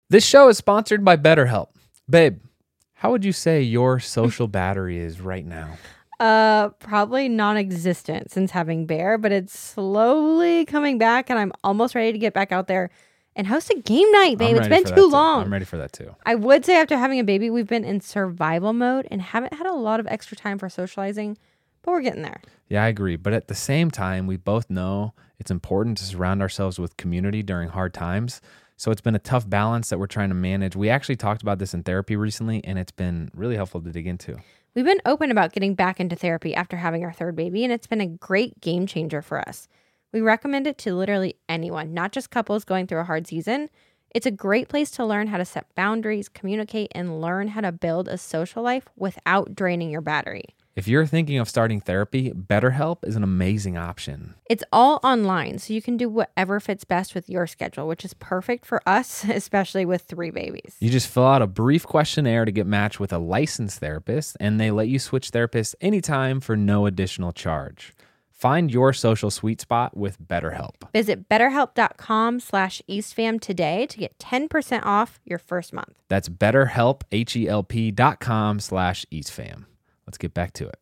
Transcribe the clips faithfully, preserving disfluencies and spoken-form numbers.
This show is sponsored by BetterHelp. Babe, how would you say your social battery is right now? Uh, probably non-existent since having Bear, but it's slowly coming back, and I'm almost ready to get back out there and host a game night, babe. It's been too long. I'm ready for that too. I would say after having a baby, we've been in survival mode and haven't had a lot of extra time for socializing, but we're getting there. Yeah, I agree. But at the same time, we both know it's important to surround ourselves with community during hard times. So it's been a tough balance that we're trying to manage. We actually talked about this in therapy recently, and it's been really helpful to dig into. We've been open about getting back into therapy after having our third baby, and it's been a great game changer for us. We recommend it to literally anyone, not just couples going through a hard season. It's a great place to learn how to set boundaries, communicate, and learn how to build a social life without draining your battery. If you're thinking of starting therapy, BetterHelp is an amazing option. It's all online, so you can do whatever fits best with your schedule, which is perfect for us, especially with three babies. You just fill out a brief questionnaire to get matched with a licensed therapist, and they let you switch therapists anytime for no additional charge. Find your social sweet spot with BetterHelp. Visit betterhelp.com slash eastfam today to get ten percent off your first month. That's betterhelp, H-E-L-P dot com slash eastfam. Let's get back to it.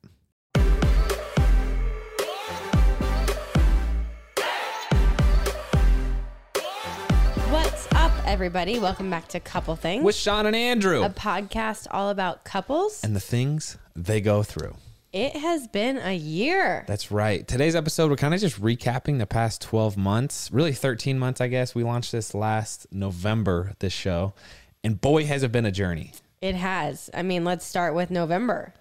What's up, everybody? Welcome back to Couple Things. With Sean and Andrew. A podcast all about couples. And the things they go through. It has been a year. That's right. Today's episode, we're kind of just recapping the past twelve months, really thirteen months, I guess. We launched this last November, this show. And boy, has it been a journey. It has. I mean, let's start with November.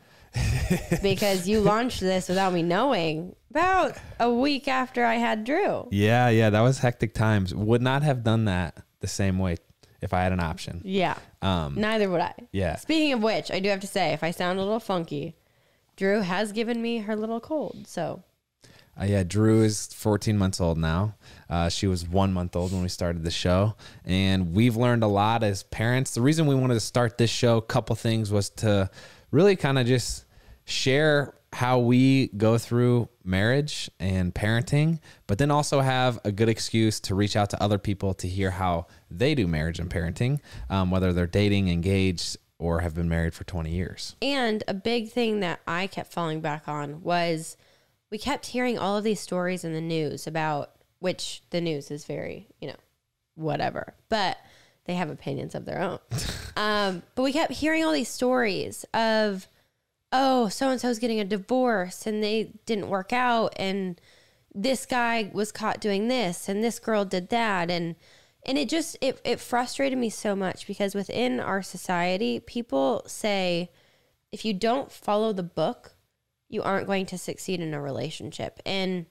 Because you launched this without me knowing about a week after I had Drew. Yeah, yeah, that was hectic times. Would not have done that the same way if I had an option. Yeah. Um, Neither would I. Yeah. Speaking of which, I do have to say, if I sound a little funky, Drew has given me her little cold. So. Uh, yeah, Drew is fourteen months old now. Uh, she was one month old when we started the show. And we've learned a lot as parents. The reason we wanted to start this show, couple things, was to really kind of just share how we go through marriage and parenting, but then also have a good excuse to reach out to other people to hear how they do marriage and parenting, um, whether they're dating, engaged, or have been married for twenty years. And a big thing that I kept falling back on was we kept hearing all of these stories in the news about, which the news is very, you know, whatever, but they have opinions of their own. um, but we kept hearing all these stories of, oh, so-and-so's getting a divorce and they didn't work out, and this guy was caught doing this and this girl did that. And and it just, it, it frustrated me so much because within our society, people say, if you don't follow the book, you aren't going to succeed in a relationship. And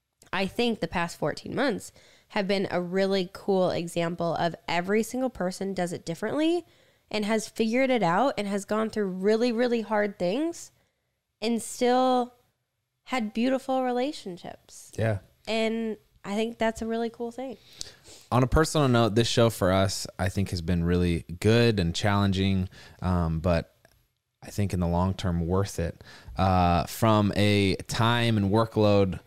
I think the past fourteen months have been a really cool example of every single person does it differently and has figured it out and has gone through really, really hard things and still had beautiful relationships. Yeah. And I think that's a really cool thing. On a personal note, this show for us, I think, has been really good and challenging, um, but I think in the long term worth it. Uh, from a time and workload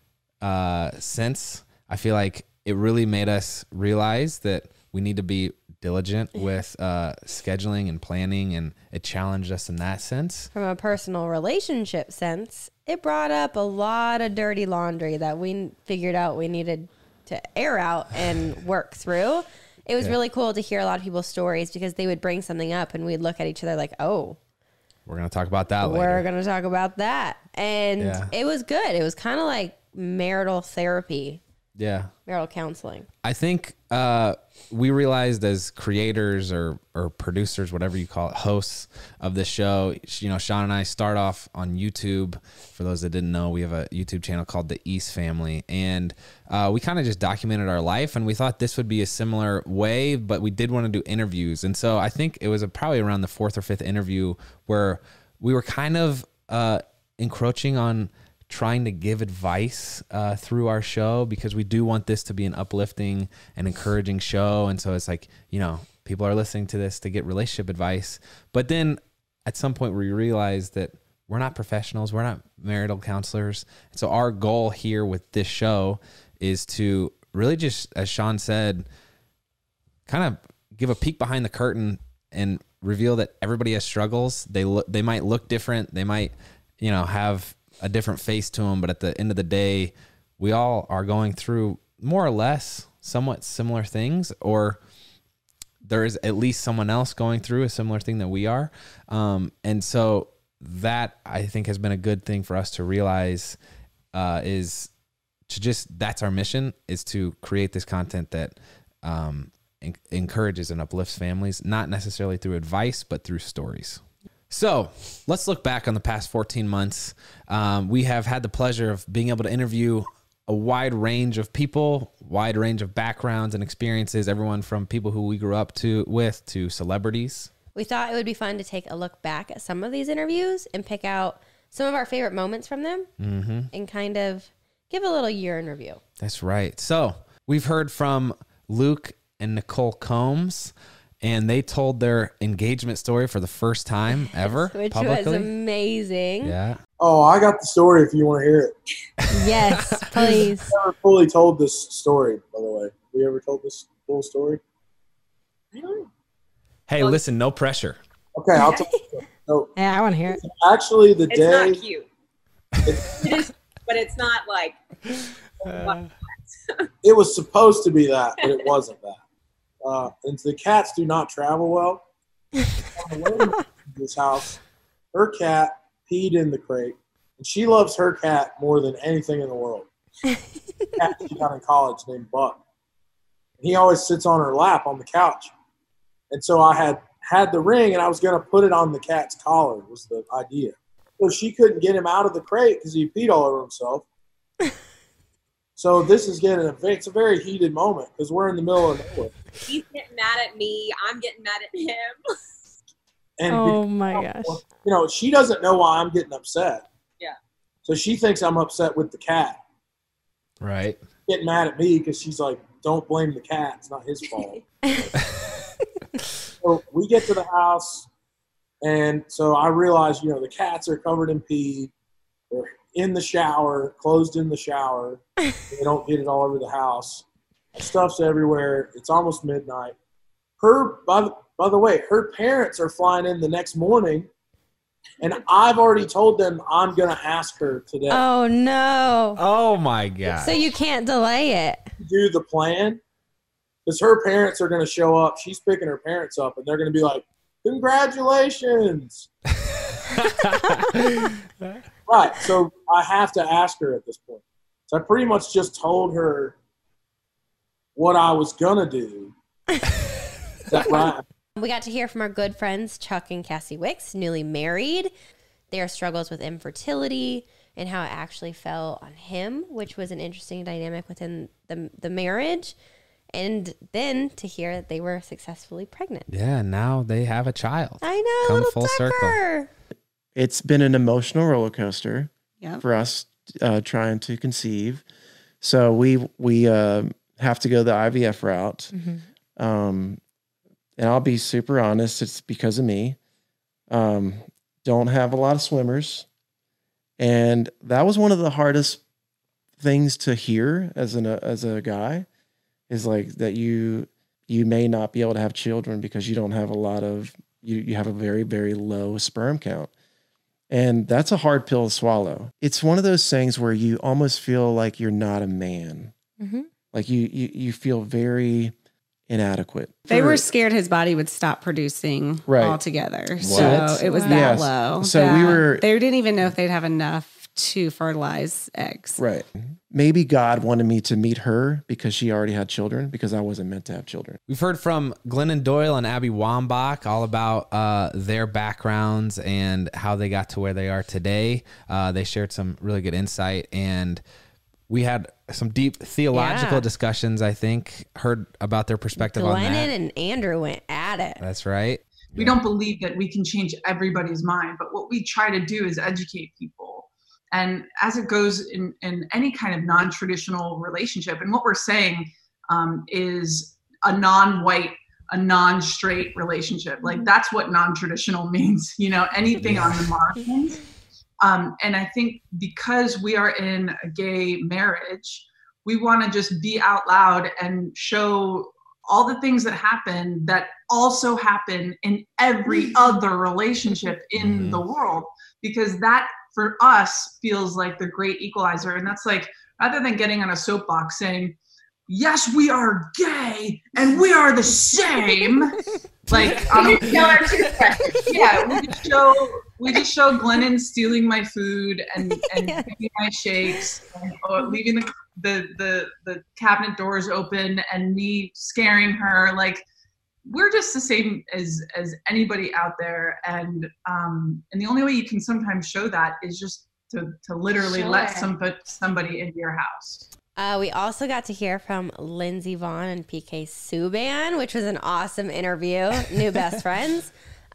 uh, sense, I feel like it really made us realize that we need to be diligent with uh, scheduling and planning, and it challenged us in that sense. From a personal relationship sense, it brought up a lot of dirty laundry that we figured out we needed to air out and work through. It was yeah. really cool to hear a lot of people's stories because they would bring something up and we'd look at each other like, oh, we're going to talk about that we're later. We're going to talk about that. And yeah. it was good. It was kind of like marital therapy. Yeah. Marital counseling. I think uh, we realized as creators or, or producers, whatever you call it, hosts of this show, you know, Sean and I start off on YouTube. For those that didn't know, we have a YouTube channel called The East Family. And uh, we kind of just documented our life, and we thought this would be a similar way, but we did want to do interviews. And so I think it was a, probably around the fourth or fifth interview where we were kind of uh, encroaching on trying to give advice uh, through our show, because we do want this to be an uplifting and encouraging show. And so it's like, you know, people are listening to this to get relationship advice. But then at some point we realized that we're not professionals. We're not marital counselors. And so our goal here with this show is to really just, as Sean said, kind of give a peek behind the curtain and reveal that everybody has struggles. They look, they might look different. They might, you know, have a different face to them, but at the end of the day, we all are going through more or less somewhat similar things, or there is at least someone else going through a similar thing that we are. Um, and so that, I think, has been a good thing for us to realize, uh, is to just, that's our mission, is to create this content that um, en- encourages and uplifts families, not necessarily through advice, but through stories. So let's look back on the past fourteen months. Um, we have had the pleasure of being able to interview a wide range of people, wide range of backgrounds and experiences, everyone from people who we grew up to with to celebrities. We thought it would be fun to take a look back at some of these interviews and pick out some of our favorite moments from them, mm-hmm. and kind of give a little year in review. That's right. So we've heard from Luke and Nicole Combs, and they told their engagement story for the first time ever, which publicly. was amazing. Yeah. Oh, I got the story if you want to hear it. Yes, please. I never fully told this story, by the way. Have you ever told this full story? Hey, listen, no pressure. Okay, I'll tell you. So, Yeah, I want to hear it. actually, the It's day. not cute. It is, but it's not like. It was supposed to be that, but it wasn't that. Uh, and the cats do not travel well. On the way to this house, her cat peed in the crate, and she loves her cat more than anything in the world. A cat she got in college named Buck. And he always sits on her lap on the couch. And so I had had the ring, and I was going to put it on the cat's collar, was the idea. So she couldn't get him out of the crate because he peed all over himself. So this is getting a, it's a very heated moment because we're in the middle of nowhere. He's getting mad at me. I'm getting mad at him. And Oh my gosh. you know, she doesn't know why I'm getting upset. Yeah. So she thinks I'm upset with the cat. Right. Getting mad at me because she's like, don't blame the cat. It's not his fault. So we get to the house, and so I realize, you know, the cats are covered in pee. They're in the shower, closed in the shower. They don't get it all over the house. Stuff's everywhere. It's almost midnight. Her, by the, by the way, her parents are flying in the next morning, and I've already told them I'm going to ask her today Oh, no. Oh my God. So you can't delay it. to do the plan because her parents are going to show up. She's picking her parents up, and they're going to be like, congratulations. Right. So I have to ask her at this point. So I pretty much just told her what I was going to do. Is that right? We got to hear from our good friends, Chuck and Cassie Wicks, newly married, their struggles with infertility and how it actually fell on him, which was an interesting dynamic within the, the marriage. And then to hear that they were successfully pregnant. Yeah, now they have a child. I know, Come little full Tucker. circle. It's been an emotional roller coaster Yep. for us uh, trying to conceive. So we we uh, have to go the I V F route. Mm-hmm. Um, and I'll be super honest, it's because of me. Um, don't have a lot of swimmers. And that was one of the hardest things to hear as an as a guy, is like that you you may not be able to have children because you don't have a lot of you you have a very, very low sperm count. And that's a hard pill to swallow. It's one of those things where you almost feel like you're not a man. Mm-hmm. Like you, you, you feel very inadequate. They For- were scared his body would stop producing Right. altogether. So What? it was Wow. that Yes. low. So we that were- They didn't even know if they'd have enough to fertilize eggs. Right. Maybe God wanted me to meet her because she already had children, because I wasn't meant to have children. We've heard from Glennon Doyle and Abby Wambach all about uh, their backgrounds and how they got to where they are today. Uh, they shared some really good insight, and we had some deep theological Yeah. discussions, I think, heard about their perspective on Glennon that. and Andrew went at it. That's right. We don't believe that we can change everybody's mind, but what we try to do is educate people. And as it goes in, in any kind of non-traditional relationship, and what we're saying um, is a non-white, a non-straight relationship. Like that's what non-traditional means, you know, anything on the margins. Um, and I think because we are in a gay marriage, we want to just be out loud and show all the things that happen that also happen in every other relationship in Mm-hmm. the world, because that for us feels like the great equalizer. And that's like, rather than getting on a soapbox saying, yes, we are gay and we are the same. Like, um, yeah, we just show we just show Glennon stealing my food and and taking my shakes, and, or leaving the, the the the cabinet doors open, and me scaring her. Like, we're just the same as as anybody out there, and um and the only way you can sometimes show that is just to to literally Sure. let somebody somebody into your house. Uh, we also got to hear from Lindsey Vonn and P K Subban, which was an awesome interview. New best friends.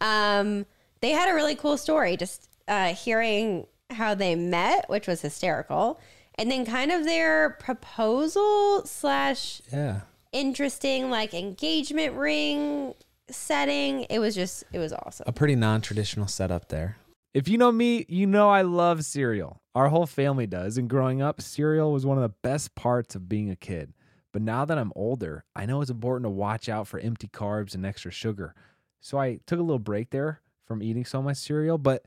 Um, they had a really cool story, just uh, hearing how they met, which was hysterical. And then kind of their proposal slash Yeah. interesting like engagement ring setting. It was just, it was awesome. A pretty non-traditional setup there. If you know me, you know I love cereal. Our whole family does. And growing up, cereal was one of the best parts of being a kid. But now that I'm older, I know it's important to watch out for empty carbs and extra sugar. So I took a little break there from eating so much cereal. But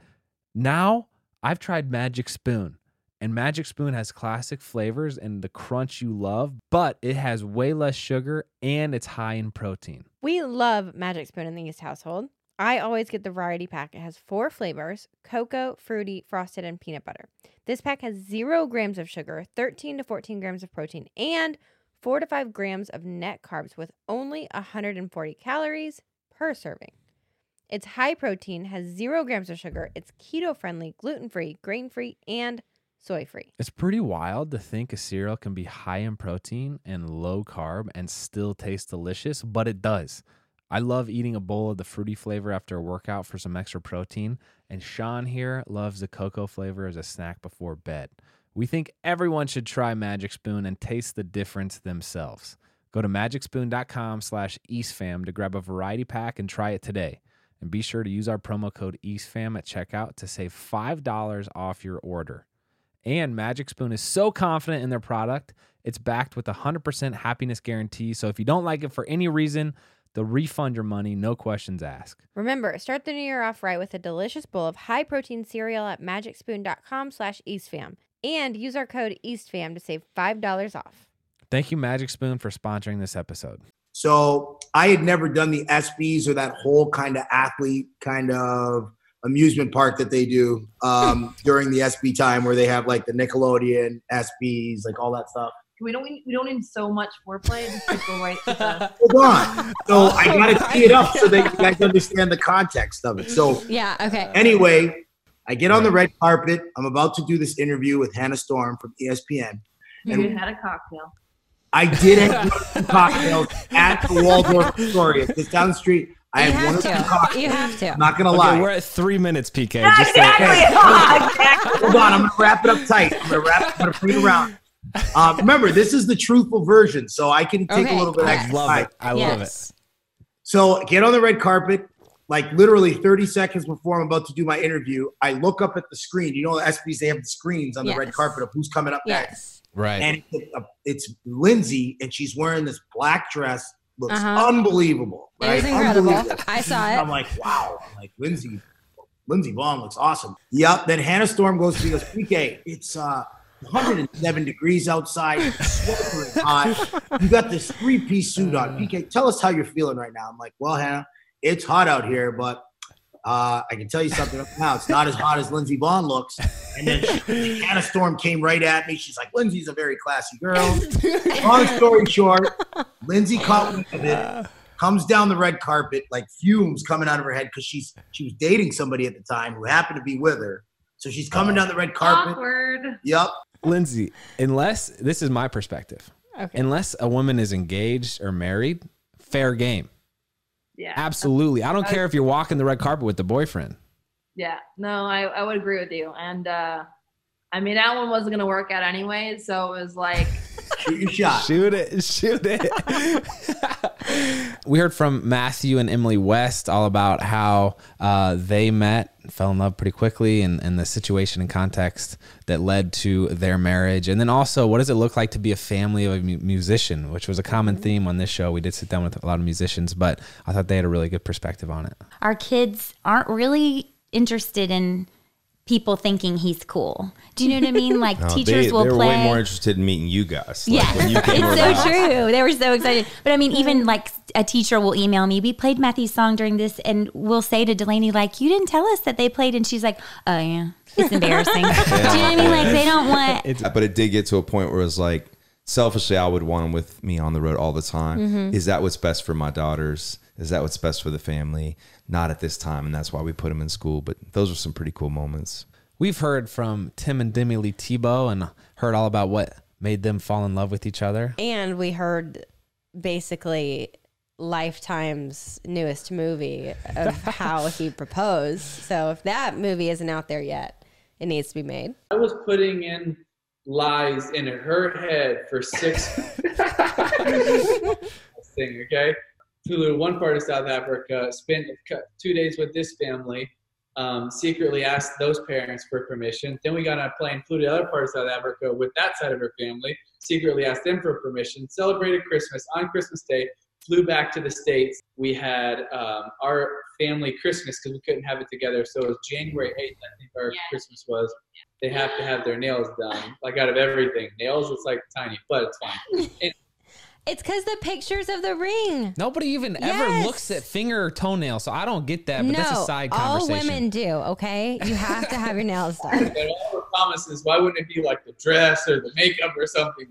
now I've tried Magic Spoon. And Magic Spoon has classic flavors and the crunch you love, but it has way less sugar and it's high in protein. We love Magic Spoon in the East household. I always get the variety pack. It has four flavors: cocoa, fruity, frosted, and peanut butter. This pack has zero grams of sugar, thirteen to fourteen grams of protein, and four to five grams of net carbs with only one hundred forty calories per serving. It's high protein, has zero grams of sugar. It's keto-friendly, gluten-free, grain-free, and soy-free. It's pretty wild to think a cereal can be high in protein and low carb and still taste delicious, but it does. I love eating a bowl of the fruity flavor after a workout for some extra protein, and Sean here loves the cocoa flavor as a snack before bed. We think everyone should try Magic Spoon and taste the difference themselves. Go to magic spoon dot com slash east fam to grab a variety pack and try it today. And be sure to use our promo code EastFam at checkout to save five dollars off your order. And Magic Spoon is so confident in their product, it's backed with a one hundred percent happiness guarantee. So if you don't like it for any reason, they'll refund your money, no questions asked. Remember, start the new year off right with a delicious bowl of high-protein cereal at magic spoon dot com slash east fam. And use our code EastFam to save five dollars off. Thank you, Magic Spoon, for sponsoring this episode. So I had never done the S Bs or that whole kind of athlete kind of amusement park that they do um, during the S B time, where they have like the Nickelodeon S Bs, like all that stuff. We don't we don't need so much foreplay. Just like go right to the. Hold on. So I gotta tee it up so that you guys understand the context of it. So Yeah, okay. anyway, I get on the red carpet. I'm about to do this interview with Hannah Storm from E S P N. You And had a cocktail. I did have cocktails at the Waldorf Astoria, because down the street I You have one have or two to. cocktails. You have to. I'm not gonna Okay, lie. we're at three minutes, P K. Yeah, Just exactly. okay. exactly. Hold on, I'm gonna wrap it up tight. I'm gonna wrap. I'm gonna bring it around. Um, remember, this is the truthful version, so I can take Okay. a little bit I extra love time. it. I love Yes. it. So get on the red carpet. Like literally thirty seconds before I'm about to do my interview, I look up at the screen. You know, the S Bs, they have the screens on the red Yes. carpet of who's coming up next. Yes. Right. And it's, it's Lindsay, and she's wearing this black dress. Looks Uh-huh. unbelievable. It Right? was incredible. Unbelievable. I saw I'm it. like, wow. I'm like, Lindsay, Lindsay Vaughn looks awesome. Yep. Then Hannah Storm goes to me, goes, P K, it's uh, one hundred seven degrees outside. It's sweltering hot. You got this three-piece suit on. P K, tell us how you're feeling right now. I'm like, well, Hannah, it's hot out here, but uh, I can tell you something right now. It's not as hot as Lindsey Vaughn looks. And then she, Hannah Storm came right at me. She's like, Lindsay's a very classy girl. Long story short, Lindsay caught wind of it, comes down the red carpet, like fumes coming out of her head, because she's she was dating somebody at the time who happened to be with her. So she's coming down the red carpet. Awkward. Yep. Lindsay, unless this is my perspective, Okay. unless a woman is engaged or married, fair game. Yeah. Absolutely. I don't care if you're walking the red carpet with the boyfriend. Yeah. No, I, I would agree with you. And uh I mean that one wasn't gonna work out anyway, so it was like Shoot your shot. Shoot it. Shoot it. We heard from Matthew and Emily West all about how uh, they met, fell in love pretty quickly, and, and the situation and context that led to their marriage. And then also, what does it look like to be a family of a mu- musician, which was a common theme on this show. We did sit down with a lot of musicians, but I thought they had a really good perspective on it. Our kids aren't really interested in people thinking he's cool. Do you know what I mean? Like No, teachers they, will they were play. way more interested in meeting you guys. Like, Yeah, when you came over it's the so house. true. They were so excited. But I mean, even like a teacher will email me, we played Matthew's song during this, and we'll say to Delaney, like, you didn't tell us that they played. And she's like, oh, yeah, it's embarrassing. Yeah. Do you know what I mean? Like, they don't want. It's, but it did get to a point where it was like, selfishly, I would want them with me on the road all the time. Mhm. Is that what's best for my daughters? Is that what's best for the family? Not at this time, and that's why we put them in school. But those are some pretty cool moments. We've heard from Tim and Demi Lee Tebow and heard all about what made them fall in love with each other. And we heard basically Lifetime's newest movie of how he proposed. So if that movie isn't out there yet, it needs to be made. I was putting in lies in her head for six thing, okay? Flew to one part of South Africa, spent two days with this family, um, secretly asked those parents for permission. Then we got on a plane, flew to the other part of South Africa with that side of her family, secretly asked them for permission, celebrated Christmas on Christmas Day, flew back to the States. We had um, our family Christmas because we couldn't have it together. So it was January eighth, I think our Christmas was. They have to have their nails done. Like out of everything. Nails, it's like tiny, but it's fine. And It's because the pictures of the ring. Nobody even Yes. ever looks at finger or toenail, so I don't get that, but no, that's a side all conversation. women do, okay? You have to have your nails done. and all her promises, why wouldn't it be like the dress or the makeup or something?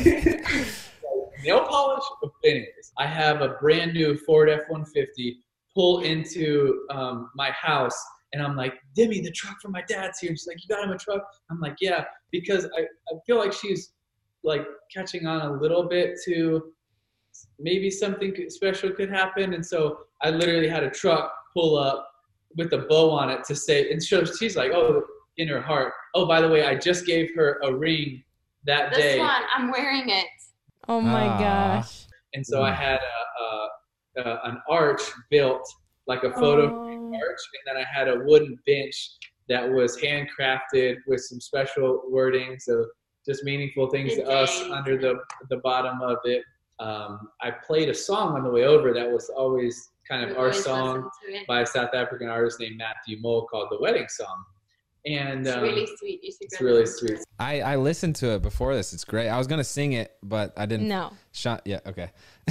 Nail polish? Anyways, I have a brand new Ford F one fifty pull into um, my house, and I'm like, Demi, the truck for my dad's here. And she's like, you got him a truck? I'm like, yeah, because I, I feel like she's like catching on a little bit to maybe something could- special could happen. And so I literally had a truck pull up with a bow on it to say, and so she's like, oh, in her heart, oh, by the way, I just gave her a ring that This day. one, I'm wearing it. Oh my Ah. gosh. And so I had a, a, a, an arch built, like a photo frame arch, and then I had a wooden bench that was handcrafted with some special wording, so just meaningful things to us under the the bottom of it. Um, I played a song on the way over that was always kind of We our always song listen to it. by a South African artist named Matthew Mole called The Wedding Song. And It's um, really sweet. You should it's go really listen to sweet. I, I listened to it before this. It's great. I was going to sing it, but I didn't. No. Shot. Yeah. Okay.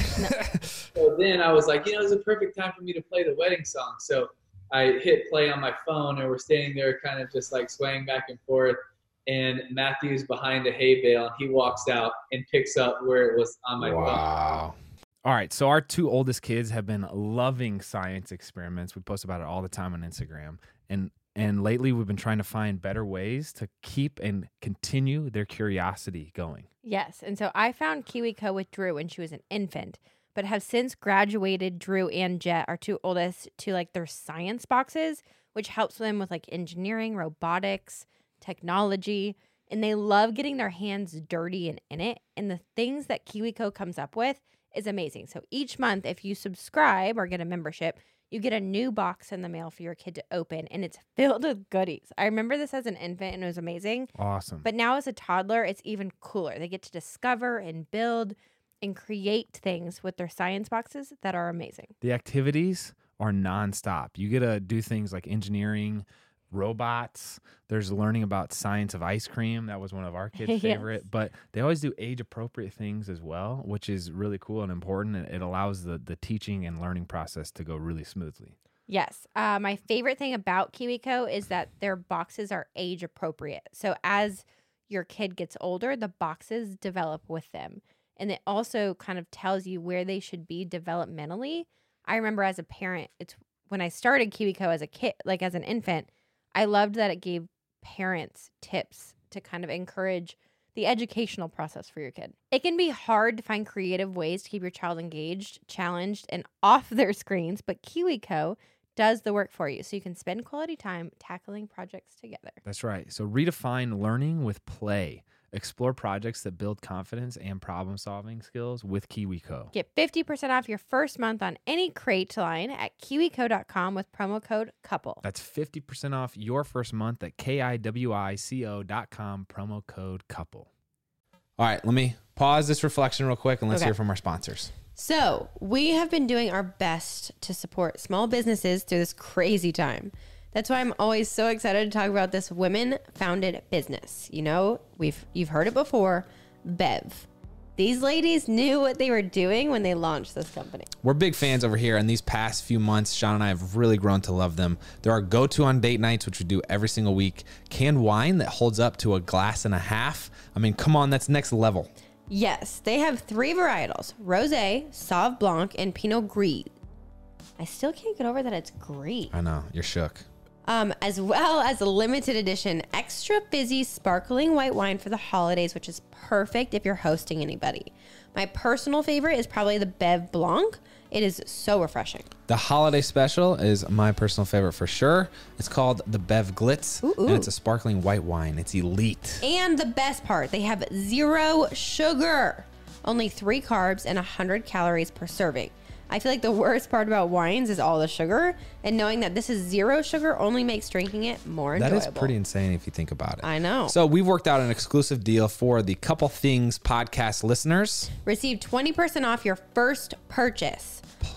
So then I was like, you know, it's a perfect time for me to play the wedding song. So I hit play on my phone, and we're standing there kind of just like swaying back and forth. And Matthew's behind a hay bale, and he walks out and picks up where it was on my phone. Wow. All right, so our two oldest kids have been loving science experiments. We post about it all the time on Instagram. And and lately we've been trying to find better ways to keep and continue their curiosity going. Yes. And so I found KiwiCo with Drew when she was an infant, but have since graduated Drew and Jet, our two oldest, to like their science boxes, which helps them with like engineering, robotics, technology. And they love getting their hands dirty and in it. And the things that KiwiCo comes up with is amazing. So each month, if you subscribe or get a membership, you get a new box in the mail for your kid to open, and it's filled with goodies. I remember this as an infant, and it was amazing. Awesome. But now as a toddler, it's even cooler. They get to discover and build and create things with their science boxes that are amazing. The activities are nonstop. You get to do things like engineering, robots. There's learning about science of ice cream. That was one of our kids' Yes. favorite. But they always do age-appropriate things as well, which is really cool and important. And it allows the, the teaching and learning process to go really smoothly. Yes. Uh, my favorite thing about KiwiCo is that their boxes are age appropriate. So as your kid gets older, the boxes develop with them. And it also kind of tells you where they should be developmentally. I remember as a parent, it's when I started KiwiCo as a kid, like as an infant, I loved that it gave parents tips to kind of encourage the educational process for your kid. It can be hard to find creative ways to keep your child engaged, challenged, and off their screens, but KiwiCo does the work for you, so you can spend quality time tackling projects together. That's right. So redefine learning with play. Explore projects that build confidence and problem-solving skills with KiwiCo. Get fifty percent off your first month on any crate line at kiwico dot com with promo code COUPLE. That's fifty percent off your first month at K-I-W-I-C-O dot com, promo code COUPLE. All right, let me pause this reflection real quick and let's Okay. hear from our sponsors. So, we have been doing our best to support small businesses through this crazy time. That's why I'm always so excited to talk about this women-founded business. You know, we've you've heard it before, Bev. These ladies knew what they were doing when they launched this company. We're big fans over here, and these past few months, Sean and I have really grown to love them. They're our go-to on date nights, which we do every single week. Canned wine that holds up to a glass and a half. I mean, come on, that's next level. Yes, they have three varietals: Rosé, Sauv Blanc, and Pinot Gris. I still can't get over that it's Gris. I know, you're shook. Um, as well as a limited edition extra fizzy sparkling white wine for the holidays, which is perfect if you're hosting anybody. My personal favorite is probably the Bev Blanc. It is so refreshing. The holiday special is my personal favorite for sure. It's called the Bev Glitz, Ooh, ooh. and it's a sparkling white wine. It's elite. And the best part, they have zero sugar, only three carbs and one hundred calories per serving. I feel like the worst part about wines is all the sugar, and knowing that this is zero sugar only makes drinking it more That enjoyable. is pretty insane if you think about it. I know. So we've worked out an exclusive deal for the Couple Things podcast listeners. Receive twenty percent off your first purchase.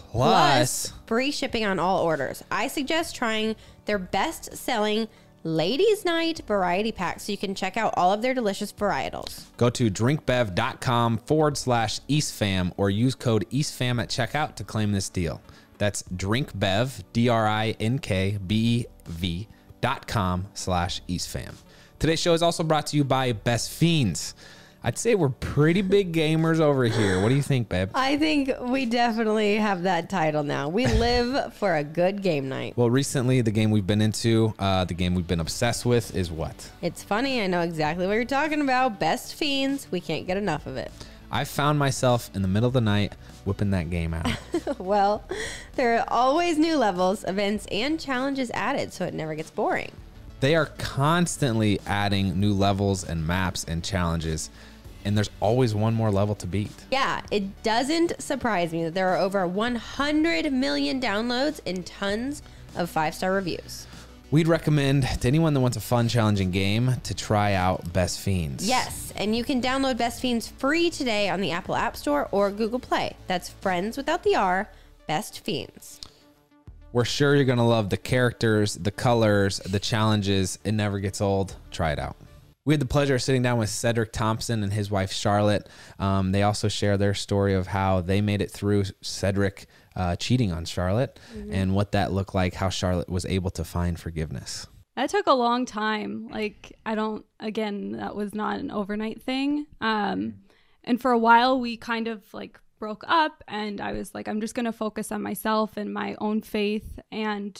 Plus, free shipping on all orders. I suggest trying their best-selling Ladies Night variety pack so you can check out all of their delicious varietals. go to drinkbev.com forward slash EastFam or use code EastFam at checkout to claim this deal. That's drinkbev, D R I N K B E V dot com slash EastFam. Today's show is also brought to you by Best Fiends. I'd say we're pretty big gamers over here. What do you think, babe? I think we definitely have that title now. We live for a good game night. Well, recently, the game we've been into, uh, the game we've been obsessed with is what? It's funny. I know exactly what you're talking about. Best Fiends. We can't get enough of it. I found myself in the middle of the night whipping that game out. Well, there are always new levels, events, and challenges added, so it never gets boring. They are constantly adding new levels and maps and challenges, and there's always one more level to beat. Yeah, it doesn't surprise me that there are over one hundred million downloads and tons of five-star reviews. We'd recommend to anyone that wants a fun, challenging game to try out Best Fiends. Yes, and you can download Best Fiends free today on the Apple App Store or Google Play. That's Friends without the R, Best Fiends. We're sure you're going to love the characters, the colors, the challenges. It never gets old. Try it out. We had the pleasure of sitting down with Cedric Thompson and his wife, Charlotte. Um, they also share their story of how they made it through Cedric uh, cheating on Charlotte Mhm. and what that looked like, how Charlotte was able to find forgiveness. That took a long time. Like, I don't, again, that was not an overnight thing. Um, and for a while, we kind of like broke up, and I was like, I'm just going to focus on myself and my own faith. And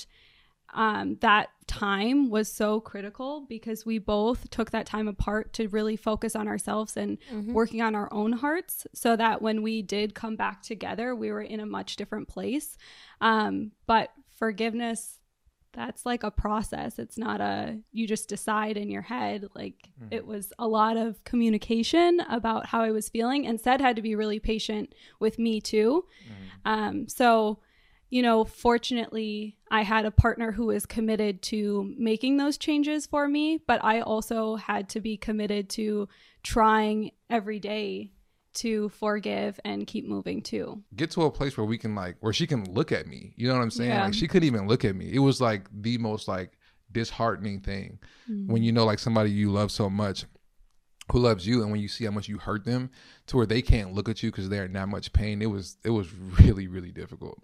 um, that time was so critical because we both took that time apart to really focus on ourselves and Mhm. working on our own hearts, so that when we did come back together, we were in a much different place. Um, but forgiveness, that's like a process. It's not a, you just decide in your head. Like, Mhm. it was a lot of communication about how I was feeling, and Sed had to be really patient with me too. Um, so, you know, fortunately, I had a partner who was committed to making those changes for me, but I also had to be committed to trying every day to forgive and keep moving too. Get to a place where we can like, where she can look at me. You know what I'm saying? Yeah. Like, she couldn't even look at me. It was like the most like disheartening thing Mhm. when you know like somebody you love so much who loves you, and when you see how much you hurt them to where they can't look at you because they're in that much pain, it was it was really really difficult.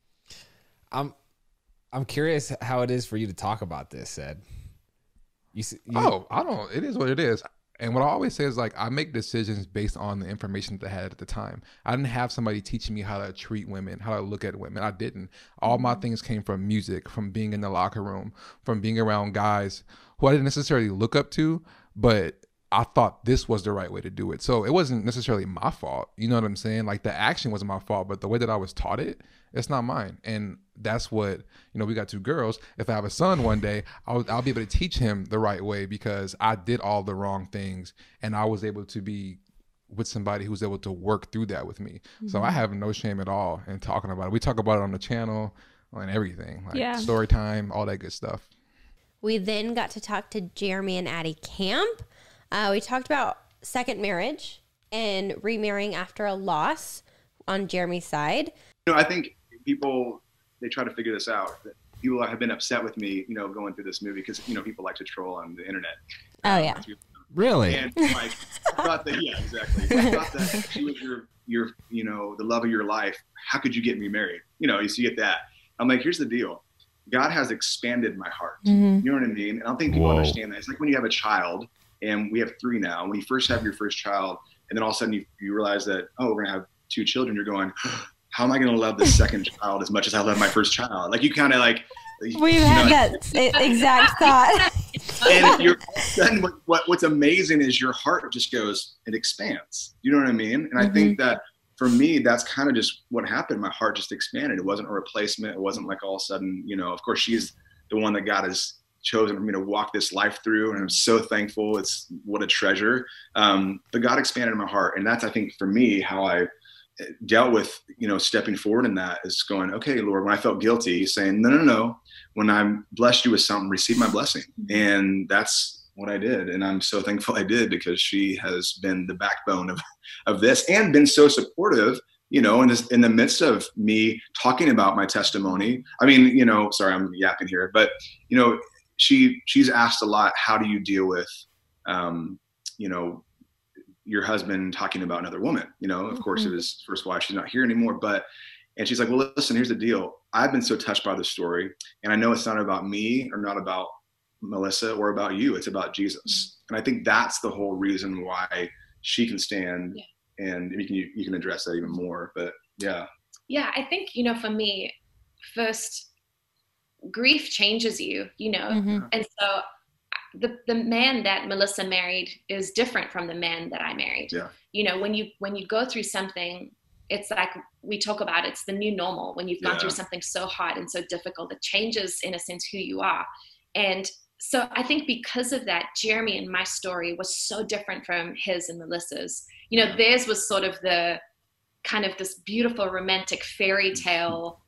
I'm I'm curious how it is for you to talk about this, Ed. You, s- you Oh, I don't. It is what it is. And what I always say is like, I make decisions based on the information that I had at the time. I didn't have somebody teaching me how to treat women, how to look at women. I didn't. All my things came from music, from being in the locker room, from being around guys who I didn't necessarily look up to, but I thought this was the right way to do it. So it wasn't necessarily my fault. You know what I'm saying? Like the action wasn't my fault, but the way that I was taught it, it's not mine. And that's what, you know, we got two girls. If I have a son one day, I'll, I'll be able to teach him the right way because I did all the wrong things and I was able to be with somebody who's able to work through that with me. Mm-hmm. So I have no shame at all in talking about it. We talk about it on the channel and everything, like yeah. story time, all that good stuff. We then got to talk to Jeremy and Addie Camp. Uh, we talked about second marriage and remarrying after a loss on Jeremy's side. You know, I think people, they try to figure this out. People have been upset with me, you know, going through this movie because, you know, people like to troll on the internet. Oh, yeah. Really? And like, I thought that, yeah, exactly. I thought that she was your, your, you know, the love of your life. How could you get me married? You know, you see, you get that. I'm like, here's the deal. God has expanded my heart. Mm-hmm. You know what I mean? And I don't think people Whoa. understand that. It's like when you have a child, and we have three now. When you first have your first child, and then all of a sudden you, you realize that, oh, we're gonna have two children. You're going, how am I gonna love the second child as much as I love my first child? Like you kind of like. We've you had know, that exact thought. And you're then what, what what's amazing is your heart just goes, it expands. You know what I mean? And mm-hmm. I think that for me, that's kind of just what happened. My heart just expanded. It wasn't a replacement. It wasn't like all of a sudden, you know, of course she's the one that God has chosen for me to walk this life through. And I'm so thankful. It's what a treasure. Um, but God expanded my heart. And that's, I think for me, how I dealt with, you know, stepping forward in that is going, okay, Lord, when I felt guilty, saying, no, no, no, when I'm blessed you with something, receive my blessing. And that's what I did. And I'm so thankful I did because she has been the backbone of, of this and been so supportive, you know, in this, in the midst of me talking about my testimony. I mean, you know, sorry, I'm yapping here, but you know, she, she's asked a lot, how do you deal with, um, you know, your husband talking about another woman, you know, of mm-hmm. course it was first wife, she's not here anymore, but, and she's like, well, listen, here's the deal. I've been so touched by the story and I know it's not about me or not about Melissa or about you. It's about Jesus. Mm-hmm. And I think that's the whole reason why she can stand yeah. and you can, you can address that even more, but yeah. Yeah. I think, you know, for me, first grief changes you, you know, mm-hmm. and so the the man that Melissa married is different from the man that I married. Yeah. You know, when you when you go through something, it's like we talk about, it's the new normal. When you've gone yeah. through something so hard and so difficult, it changes in a sense who you are. And so I think because of that, Jeremy and my story was so different from his and Melissa's. You know, theirs was sort of the kind of this beautiful romantic fairy tale.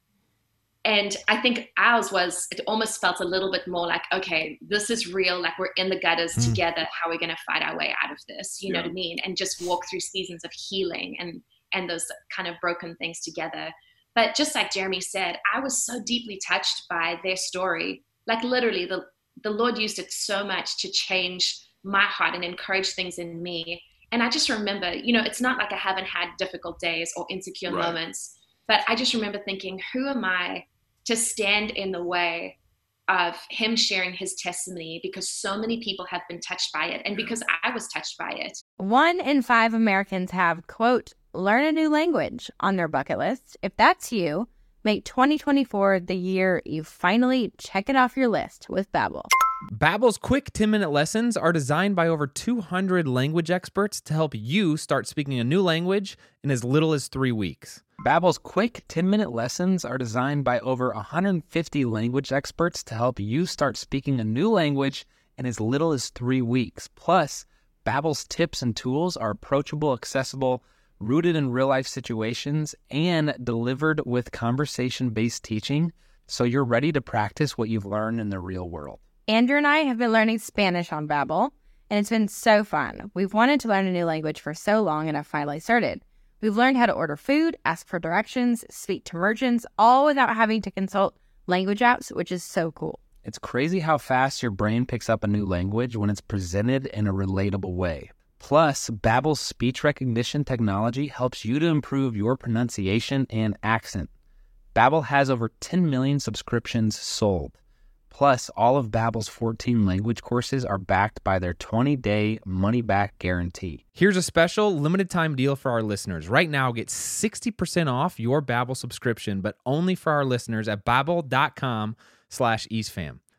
And I think ours was, it almost felt a little bit more like, okay, this is real. Like we're in the gutters mm. together. How are we going to fight our way out of this? You yeah. know what I mean? And just walk through seasons of healing and, and those kind of broken things together. But just like Jeremy said, I was so deeply touched by their story. Like literally the, the Lord used it so much to change my heart and encourage things in me. And I just remember, you know, it's not like I haven't had difficult days or insecure right. moments. But I just remember thinking, who am I to stand in the way of him sharing his testimony, because so many people have been touched by it and because I was touched by it. One in five Americans have, quote, learn a new language on their bucket list. If that's you, make twenty twenty-four the year you finally check it off your list with Babbel. Babbel's quick ten-minute lessons are designed by over two hundred language experts to help you start speaking a new language in as little as three weeks. Babbel's quick ten-minute lessons are designed by over one hundred fifty language experts to help you start speaking a new language in as little as three weeks. Plus, Babbel's tips and tools are approachable, accessible, rooted in real-life situations, and delivered with conversation-based teaching, so you're ready to practice what you've learned in the real world. Andrew and I have been learning Spanish on Babbel, and it's been so fun. We've wanted to learn a new language for so long, and I've finally started. We've learned how to order food, ask for directions, speak to merchants, all without having to consult language apps, which is so cool. It's crazy how fast your brain picks up a new language when it's presented in a relatable way. Plus, Babbel's speech recognition technology helps you to improve your pronunciation and accent. Babbel has over ten million subscriptions sold. Plus, all of Babbel's fourteen language courses are backed by their twenty-day money-back guarantee. Here's a special limited-time deal for our listeners. Right now, get sixty percent off your Babbel subscription, but only for our listeners at babbel.com slash eastfam.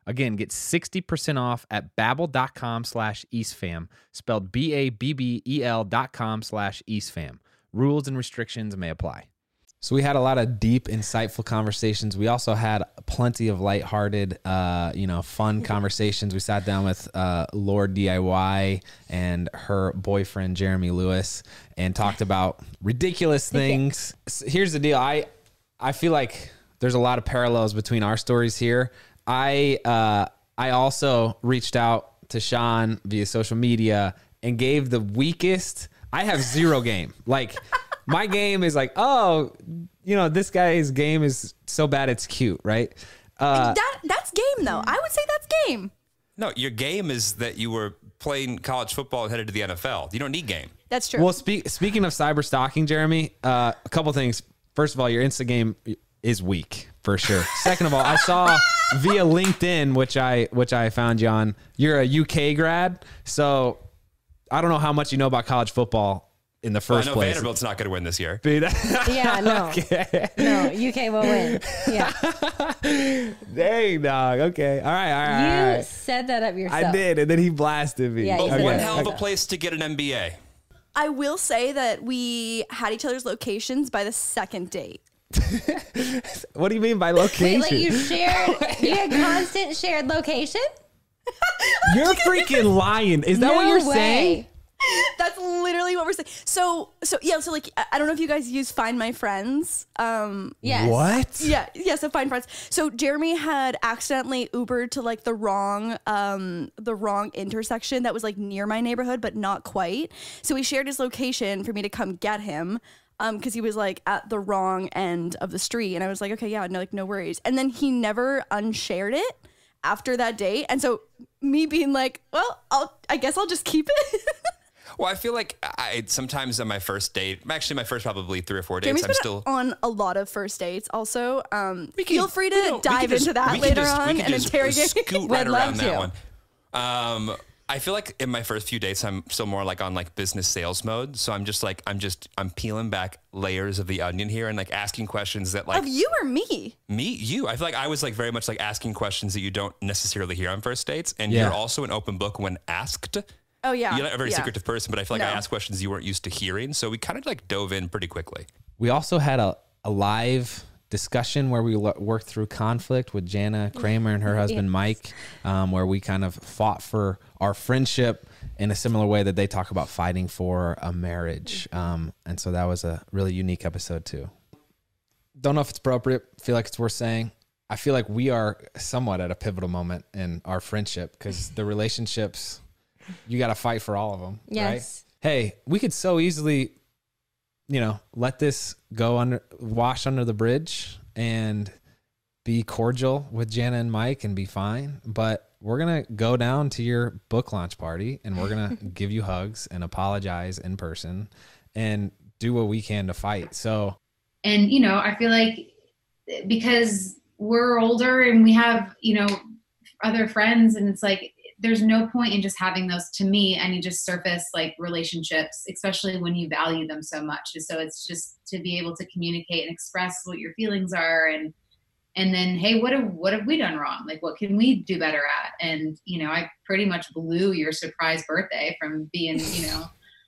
Again, get sixty percent off at babbel.com slash eastfam, spelled B A B B E L dot com slash eastfam. Rules and restrictions may apply. So we had a lot of deep, insightful conversations. We also had plenty of lighthearted, uh, you know, fun conversations. We sat down with uh, Lord D I Y and her boyfriend, Jeremy Lewis, and talked about ridiculous things. Here's the deal. I, I feel like there's a lot of parallels between our stories here. I, uh, I also reached out to Sean via social media and gave the weakest. I have zero game. Like, my game is like, oh, you know, this guy's game is so bad it's cute, right? Uh, that that's game though. I would say that's game. No, your game is that you were playing college football and headed to the N F L. You don't need game. That's true. Well, speak, speaking of cyber stalking, Jeremy, uh, a couple things. First of all, your Insta game is weak for sure. Second of all, I saw via LinkedIn, which I which I found you on. You're a U K grad, so I don't know how much you know about college football in the first well, I know place. Vanderbilt's not going to win this year. Yeah, no. Okay. No, U K will win. Yeah. Dang, dog. Okay. All right. All right. You all right. set that up yourself. I did, and then he blasted me. Yeah, But Okay. one hell of a Okay. place to get an M B A. I will say that we had each other's locations by the second date. What do you mean by location? Wait, like you shared, you had constant shared location? You're freaking lying. Is that No what you're way. saying? That's literally what we're saying. So, so yeah. So like, I I don't know if you guys use Find My Friends. Um, Yes. What? Yeah, yeah. So Find Friends. So Jeremy had accidentally Ubered to like the wrong, um, the wrong intersection that was like near my neighborhood, but not quite. So he shared his location for me to come get him. Um, because he was like at the wrong end of the street, and I was like, okay, yeah, no, like no worries. And then he never unshared it after that date, and so me being like, well, I'll, I guess I'll just keep it. Well, I feel like I sometimes on my first date, actually my first probably three or four dates, Jamie's I'm been still. on a lot of first dates. Also, um, feel free to you know, we dive can just- into that we can later just- we on can and just interrogate. Scoot Would right love around that to. one. Um, I feel like in my first few dates, I'm still more like on like business sales mode. So I'm just like I'm just I'm peeling back layers of the onion here and like asking questions that like Of you or me? me, you. I feel like I was like very much like asking questions that you don't necessarily hear on first dates, and Yeah. you're also an open book when asked. Oh yeah, You're not a very yeah. secretive person, but I feel like I No. asked questions you weren't used to hearing, so we kind of like dove in pretty quickly. We also had a, a live discussion where we lo- worked through conflict with Jana Kramer and her husband Yes. Mike, um, where we kind of fought for our friendship in a similar way that they talk about fighting for a marriage. Um, and so that was a really unique episode too. Don't know if it's appropriate. Feel like it's worth saying. I feel like we are somewhat at a pivotal moment in our friendship because the relationships, you got to fight for all of them. Yes. Right? Hey, we could so easily, you know, let this go under, wash under the bridge and be cordial with Jana and Mike and be fine. But we're going to go down to your book launch party and we're going to give you hugs and apologize in person and do what we can to fight. So, And, you know, I feel like because we're older and we have, you know, other friends, and it's like, there's no point in just having those, to me, any just surface like relationships, especially when you value them so much. So it's just to be able to communicate and express what your feelings are. And, and then, hey, what have, what have we done wrong? Like, what can we do better at? And, you know, I pretty much blew your surprise birthday from being, you know,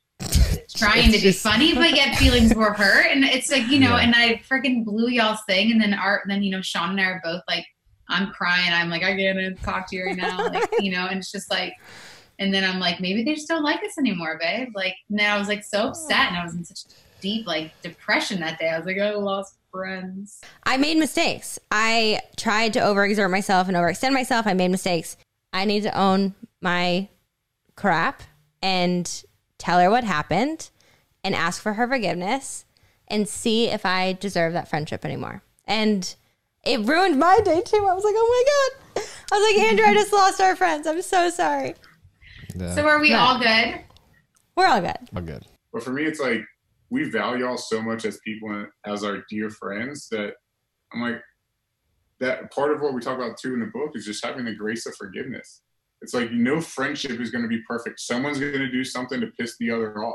trying to be funny, but yet feelings were hurt. And it's like, you know, Yeah. and I freaking blew y'all's thing. And then Art, then, you know, Sean and I are both like, I'm crying. I'm like, I can't talk to you right now. Like, you know, and it's just like, and then I'm like, maybe they just don't like us anymore, babe. Like, and then I was like so upset, and I was in such deep like depression that day. I was like, I lost friends. I made mistakes. I tried to overexert myself and overextend myself. I made mistakes. I need to own my crap and tell her what happened and ask for her forgiveness and see if I deserve that friendship anymore. And it ruined my day too. I was like, oh my God. I was like, Andrew, I just lost our friends. I'm so sorry. So are we No. all good? We're all good. We're good. But for me, it's like we value y'all so much as people and as our dear friends that I'm like, that part of what we talk about too in the book is just having the grace of forgiveness. It's like, no friendship is going to be perfect. Someone's going to do something to piss the other off.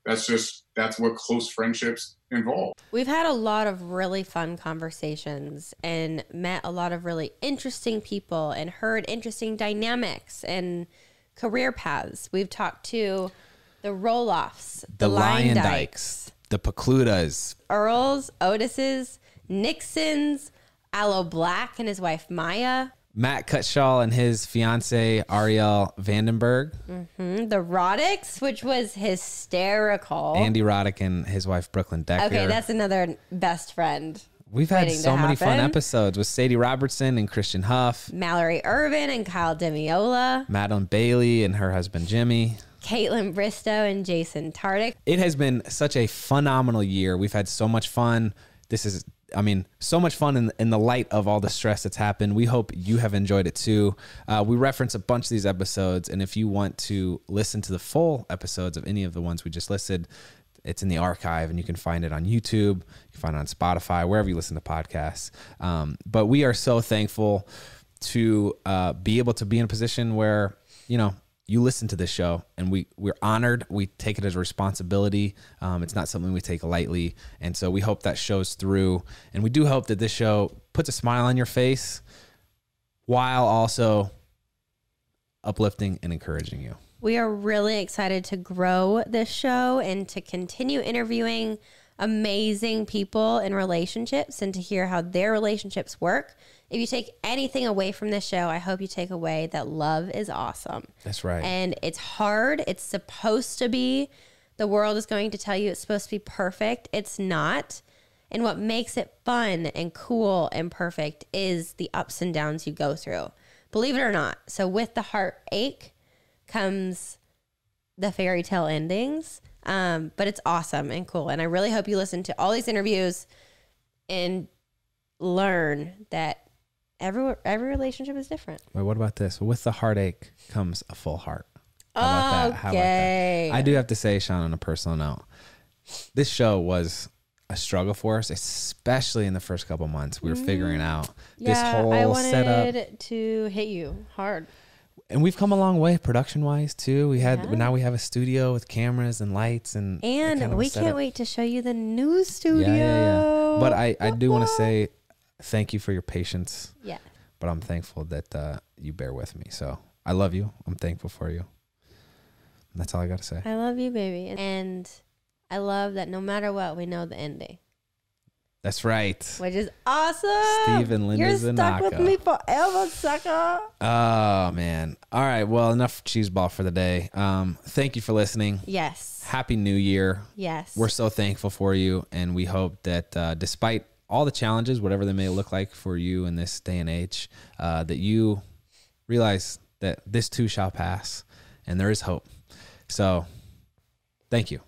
that's just, that's what close friendships involve. We've had a lot of really fun conversations and met a lot of really interesting people and heard interesting dynamics and career paths. We've talked to the Roloffs, The, the, Lion Lyndikes, Dykes, the Pecludas, Earls, Otises, Nixons, Aloe Black and his wife Maya, Matt Cutshaw and his fiance Ariel Vandenberg, hmm the Roddick's, which was hysterical. Andy Roddick and his wife Brooklyn Decker. Okay, that's another best friend. We've had waiting to so many fun happen. episodes with Sadie Robertson and Christian Huff, Mallory Irvin and Kyle Demiola, Madeline Bailey and her husband Jimmy, Caitlin Bristow and Jason Tardick. It has been such a phenomenal year. We've had so much fun. This is, I mean, so much fun in, in the light of all the stress that's happened. We hope you have enjoyed it too. Uh, we reference a bunch of these episodes, and if you want to listen to the full episodes of any of the ones we just listed, it's in the archive, and you can find it on YouTube. You can find it on Spotify, wherever you listen to podcasts. Um, but we are so thankful to uh, be able to be in a position where, you know, you listen to this show, and we, we're honored. We take it as a responsibility. Um, it's not something we take lightly. And so we hope that shows through. And we do hope that this show puts a smile on your face while also uplifting and encouraging you. We are really excited to grow this show and to continue interviewing amazing people in relationships and to hear how their relationships work. If you take anything away from this show, I hope you take away that love is awesome. That's right. And it's hard. It's supposed to be. The world is going to tell you it's supposed to be perfect. It's not. And what makes it fun and cool and perfect is the ups and downs you go through. Believe it or not. So with the heartache comes the fairy tale endings. Um, but it's awesome and cool. And I really hope you listen to all these interviews and learn that every every relationship is different. Wait, what about this? With the heartache comes a full heart. How about that? How about Okay. that? I do have to say, Sean, on a personal note, this show was a struggle for us, especially in the first couple months. We were figuring out this whole I wanted setup. to hit you hard. And we've come a long way production wise too. We had Yeah. now we have a studio with cameras and lights and that And kind of we setup. can't wait to show you the new studio. Yeah, yeah, yeah. But I, I do want to say thank you for your patience. Yeah. But I'm thankful that uh, you bear with me. So I love you. I'm thankful for you. And that's all I got to say. I love you, baby. And I love that no matter what, we know the ending, That's right. which is awesome. Steve and Linda You're stuck Zanaka. with me forever, sucker. Oh, man. All right. Well, enough cheese ball for the day. Um, thank you for listening. Yes. Happy New Year. Yes. We're so thankful for you. And we hope that uh, despite all the challenges, whatever they may look like for you in this day and age, uh, that you realize that this too shall pass and there is hope. So thank you.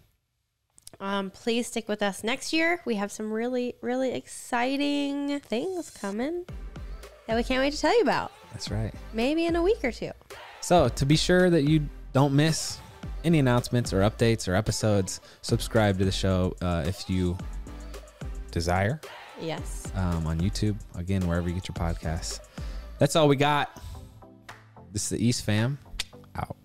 Um, please stick with us next year. We have some really, really exciting things coming that we can't wait to tell you about. That's right. Maybe in a week or two. So to be sure that you don't miss any announcements or updates or episodes, subscribe to the show uh, if you desire. Yes. Um, on YouTube, again, wherever you get your podcasts. That's all we got. This is the East Fam. Out.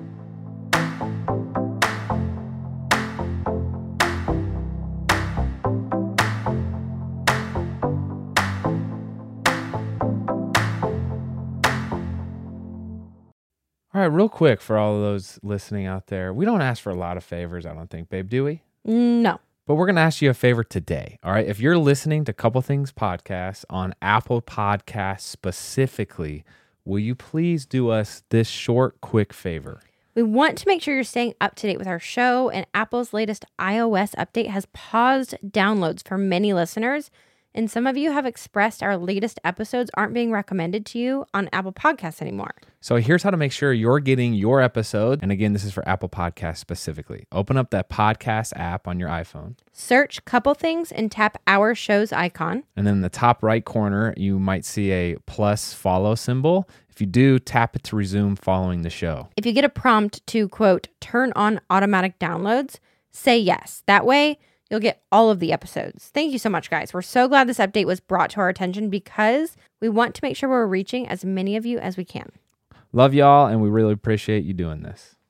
All right, real quick for all of those listening out there, we don't ask for a lot of favors, I don't think, babe, do we? No. But we're going to ask you a favor today. All right. If you're listening to Couple Things Podcast on Apple Podcasts specifically, will you please do us this short, quick favor? We want to make sure you're staying up to date with our show, and Apple's latest iOS update has paused downloads for many listeners. And some of you have expressed our latest episodes aren't being recommended to you on Apple Podcasts anymore. So here's how to make sure you're getting your episode. And again, this is for Apple Podcasts specifically. Open up that podcast app on your iPhone. Search Couple Things and tap our show's icon. And then in the top right corner, you might see a plus follow symbol. If you do, tap it to resume following the show. If you get a prompt to, quote, turn on automatic downloads, say yes. That way, you'll get all of the episodes. Thank you so much, guys. We're so glad this update was brought to our attention because we want to make sure we're reaching as many of you as we can. Love y'all, and we really appreciate you doing this.